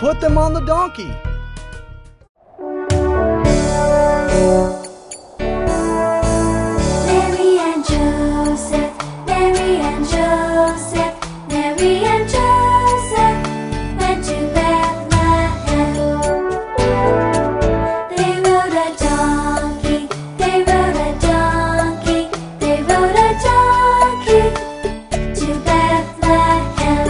put them on the donkey. Mary and Joseph, Mary and Joseph, Mary and Joseph went to Bethlehem. They rode a donkey, they rode a donkey, they rode a donkey to Bethlehem.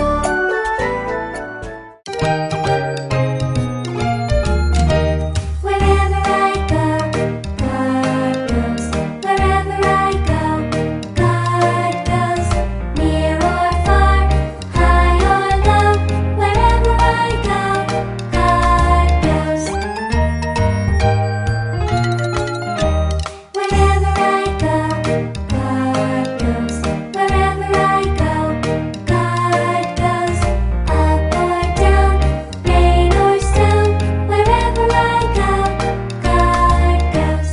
Wherever I go, God goes. Wherever I go, God goes. Near or far, high or low. Wherever I go, God goes. Wherever I go, God goes. Wherever I go, God goes. Up or down, rain or snow. Wherever I go, God goes.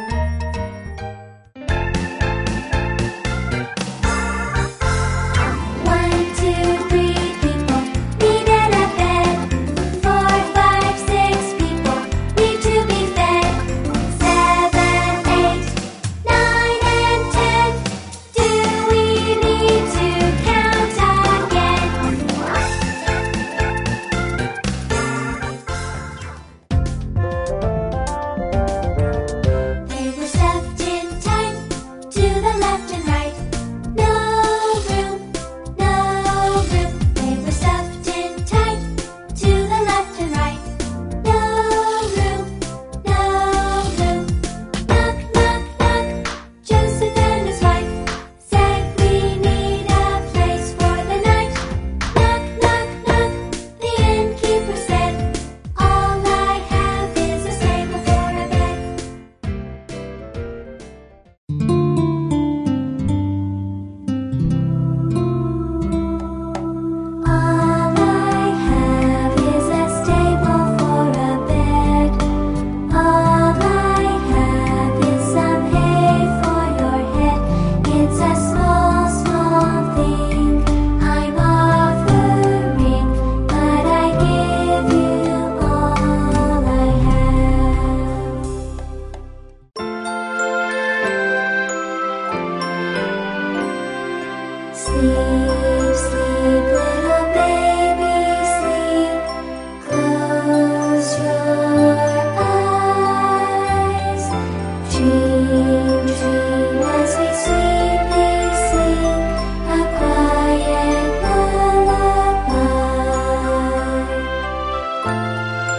1, 2, 3 people needed a bed. 4, 5, 6 people need to be fed. 7, 8, 9, and 10. Do we need to count again? They were stuffed in tight to the left and right. No room, no room. They were stuffed in tight to the left and right. No room, no room. Knock, knock, knock. Joseph and his wife said we need a place for the night. Knock, knock, knock. The innkeeper said, all I have is a stable for a bed. All I have is a stable for a bed. All I have is some hay for your head. It's a small, small thing I'm offering, but I give you all I have. Sleep, sleep, little baby, sleep. Close your eyes. Dream, dream as we sweetly sing a quiet lullaby.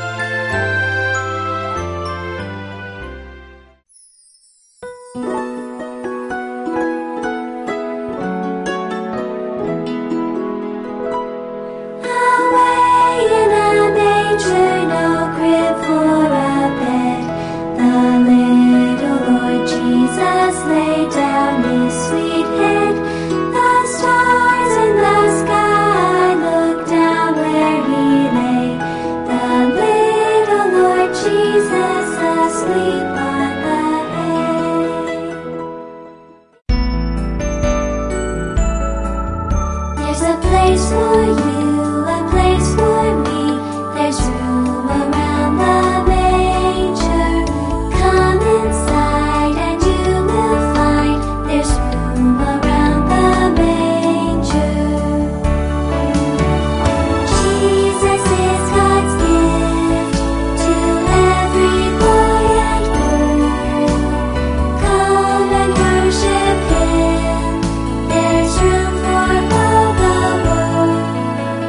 Away in a manger, no crib for a bed. The little Lord Jesus laid down his sweet head. The stars in the sky looked down where he lay. The little Lord Jesus asleep on the hay. There's a place for you, a place for me. There's room around the manger. Come inside and you will find there's room around the manger. Jesus is God's gift to every boy and girl. Come and worship him. There's room for all the world.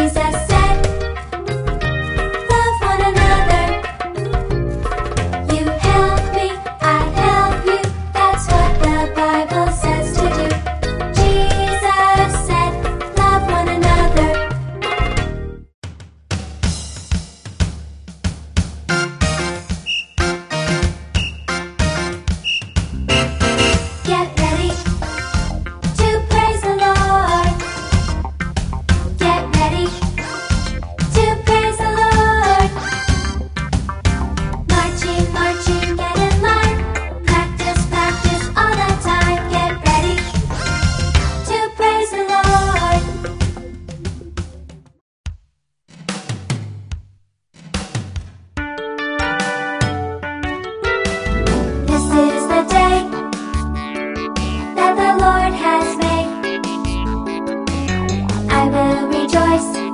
Jesus said, love one another. You help me, I help you. That's what the Bible says to do. Jesus said, love one another. Get ready to praise the Lord. Get ready to praise the Lord. Marching, marching, get in line. Practice, practice all the time. Get ready to praise the Lord. This is the day that the Lord has made. I will rejoice